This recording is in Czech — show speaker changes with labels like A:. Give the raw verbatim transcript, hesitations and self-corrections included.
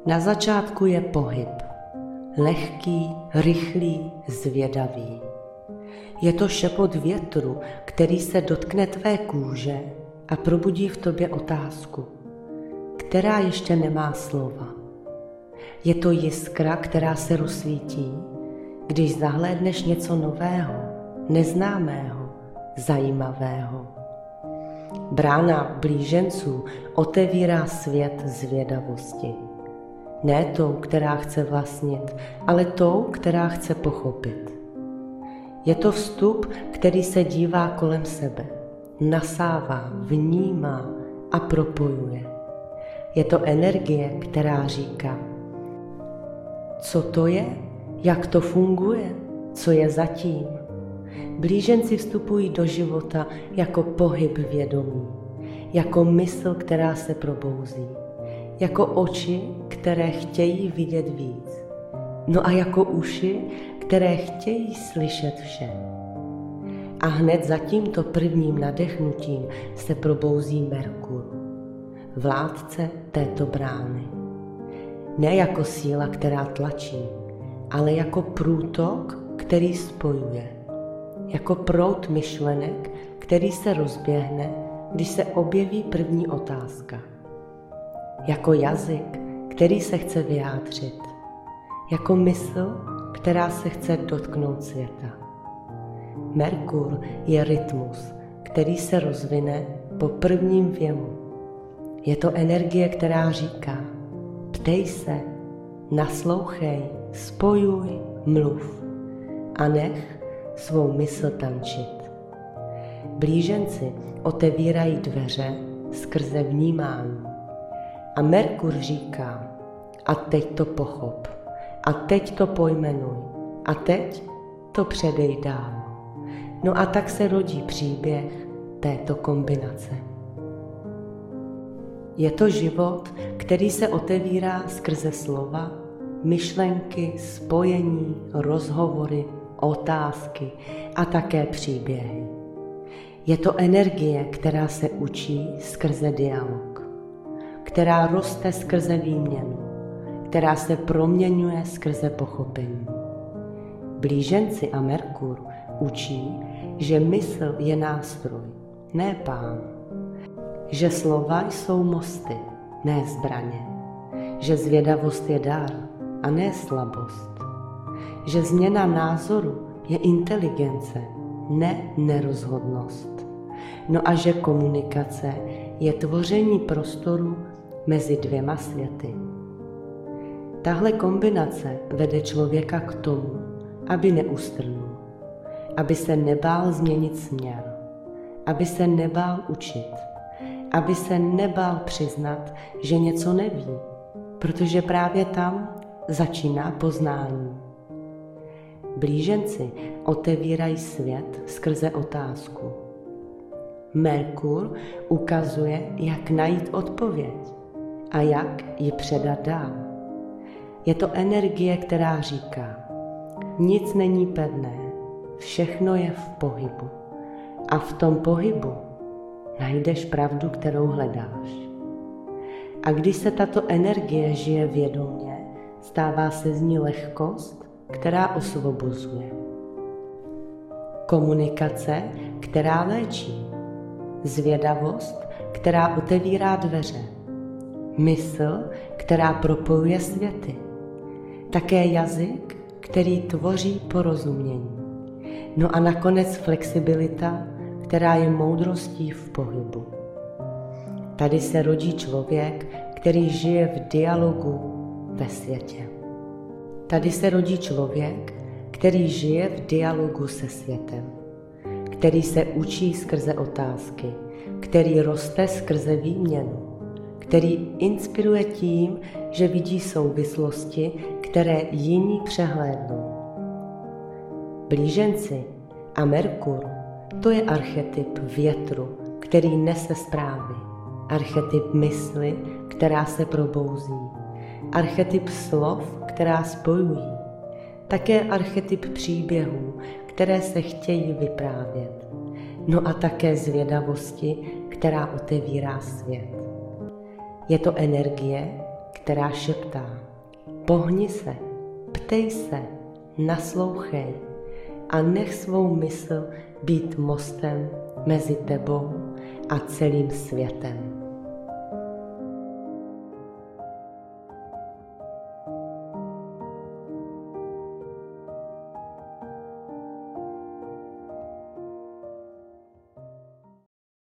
A: Na začátku je pohyb. Lehký, rychlý, zvědavý. Je to šepot větru, který se dotkne tvé kůže a probudí v tobě otázku, která ještě nemá slova. Je to jiskra, která se rozsvítí, když zahlédneš něco nového, neznámého, zajímavého. Brána blíženců otevírá svět zvědavosti. Ne tou, která chce vlastnit, ale tou, která chce pochopit. Je to vstup, který se dívá kolem sebe, nasává, vnímá a propojuje. Je to energie, která říká, co to je, jak to funguje, co je zatím. Blíženci vstupují do života jako pohyb vědomí, jako mysl, která se probouzí, jako oči, které chtějí vidět víc, no a jako uši, které chtějí slyšet vše. A hned za tímto prvním nadechnutím se probouzí Merkur, vládce této brány. Ne jako síla, která tlačí, ale jako průtok, který spojuje. Jako proud myšlenek, který se rozběhne, když se objeví první otázka. Jako jazyk, který se chce vyjádřit. Jako mysl, která se chce dotknout světa. Merkur je rytmus, který se rozvine po prvním věmu. Je to energie, která říká, ptej se, naslouchej, spojuj, mluv a nech svou mysl tančit. Blíženci otevírají dveře skrze vnímání. A Merkur říká, a teď to pochop, a teď to pojmenuj, a teď to předej dál. No a tak se rodí příběh této kombinace. Je to život, který se otevírá skrze slova, myšlenky, spojení, rozhovory, otázky a také příběhy. Je to energie, která se učí skrze dialog, která roste skrze výměnu, která se proměňuje skrze pochopení. Blíženci a Merkur učí, že mysl je nástroj, ne pán, že slova jsou mosty, ne zbraně, že zvědavost je dar a ne slabost, že změna názoru je inteligence, ne nerozhodnost, no a že komunikace je tvoření prostoru mezi dvěma světy. Tahle kombinace vede člověka k tomu, aby neustrnul, aby se nebál změnit směr, aby se nebál učit, aby se nebál přiznat, že něco neví, protože právě tam začíná poznání. Blíženci otevírají svět skrze otázku. Merkur ukazuje, jak najít odpověď a jak ji předat dál. Je to energie, která říká, nic není pevné, všechno je v pohybu a v tom pohybu najdeš pravdu, kterou hledáš. A když se tato energie žije vědomě, stává se z ní lehkost, která osvobozuje. Komunikace, která léčí. Zvědavost, která otevírá dveře. Mysl, která propojuje světy. Také jazyk, který tvoří porozumění. No a nakonec flexibilita, která je moudrostí v pohybu. Tady se rodí člověk, který žije v dialogu ve světě. Tady se rodí člověk, který žije v dialogu se světem, který se učí skrze otázky, který roste skrze výměnu, který inspiruje tím, že vidí souvislosti, které jiní přehlédnou. Blíženci a Merkur, to je archetyp větru, který nese zprávy, archetyp mysli, která se probouzí, archetyp slov, která spojují, také archetyp příběhů, které se chtějí vyprávět, no a také zvědavosti, která otevírá svět. Je to energie, která šeptá: pohni se, ptej se, naslouchej a nech svou mysl být mostem mezi tebou a celým světem.